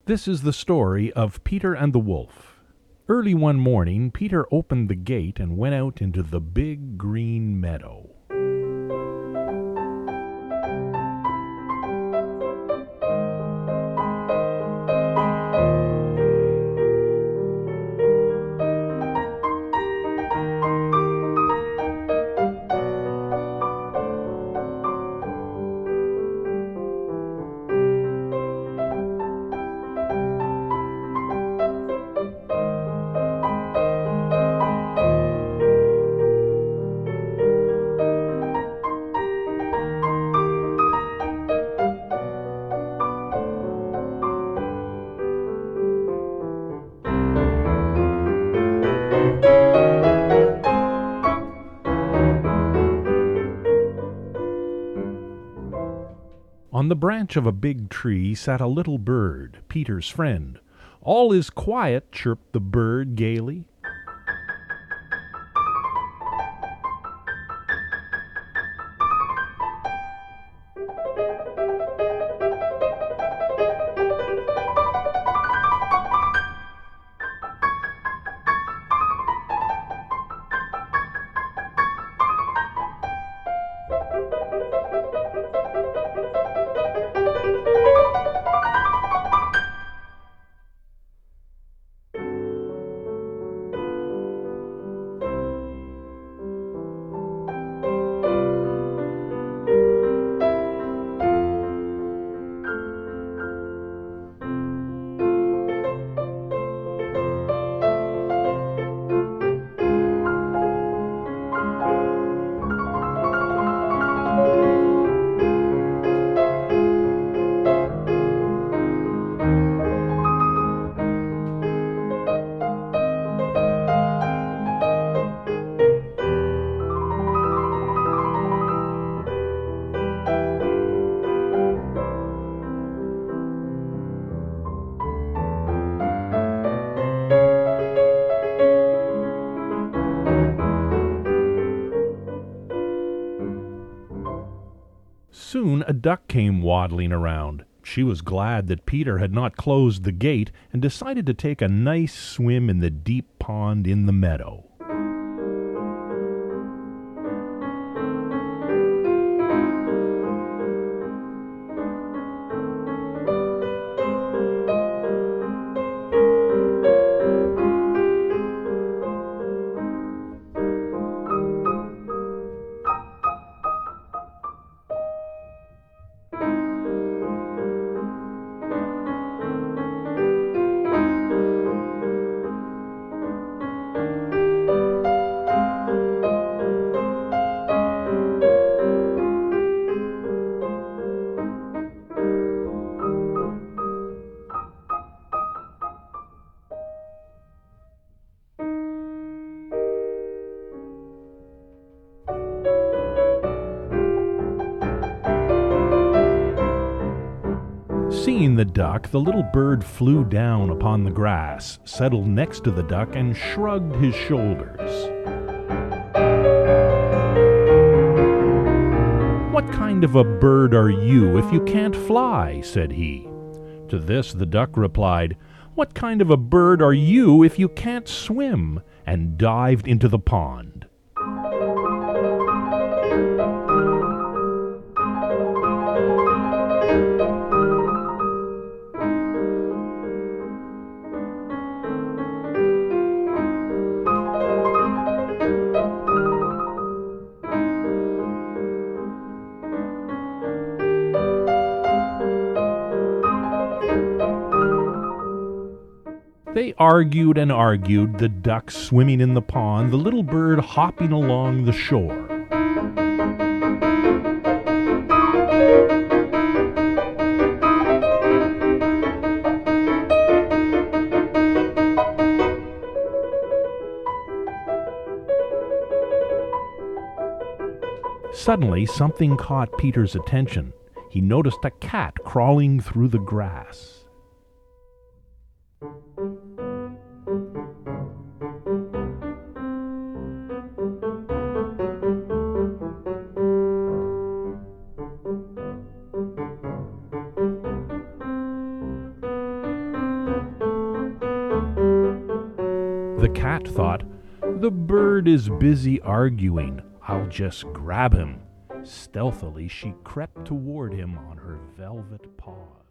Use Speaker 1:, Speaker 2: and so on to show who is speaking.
Speaker 1: This is the story of Peter and the Wolf. Early one morning, Peter opened the gate and went out into the big green meadow. On the branch of a big tree sat a little bird, Peter's friend. "All is quiet," chirped the bird gaily. Soon a duck came waddling around. She was glad that Peter had not closed the gate and decided to take a nice swim in the deep pond in the meadow. Seeing the duck, the little bird flew down upon the grass, settled next to the duck, and shrugged his shoulders. "What kind of a bird are you if you can't fly?" said he. To this the duck replied, "What kind of a bird are you if you can't swim?" and dived into the pond. They argued and argued, the duck swimming in the pond, the little bird hopping along the shore. Suddenly, something caught Peter's attention. He noticed a cat crawling through the grass. The cat thought, "The bird is busy arguing. I'll just grab him." Stealthily she crept toward him on her velvet paws.